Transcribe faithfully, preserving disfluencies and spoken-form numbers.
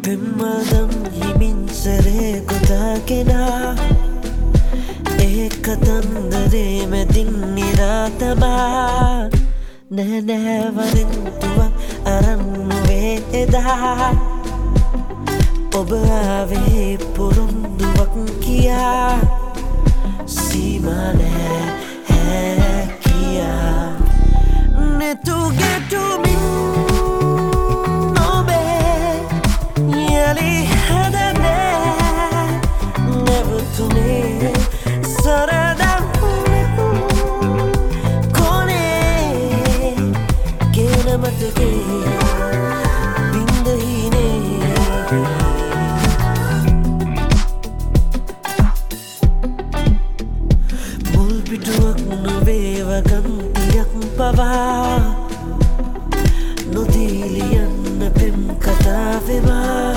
පෙම්මදම් හිමින් සැරේ ගොඩාගෙන ඒ කතන්දරේ මැදින් නිරාතමා නෑ නෑ වරින් තුවක් අරන් නොවේ එදා ඔබ ආවේ පොරොන්දුවක් කියා සීමා නෑ හැ කියා නෙතු ගෙටුමින් නොබේ යලි හදනෑ නැවතුනේ සරදම් කොනේ ගෙන මතකේ පිටුවක් නොවේවගන්තියක් පවා නොදී ලියන්න පෙම් කතාවෙවා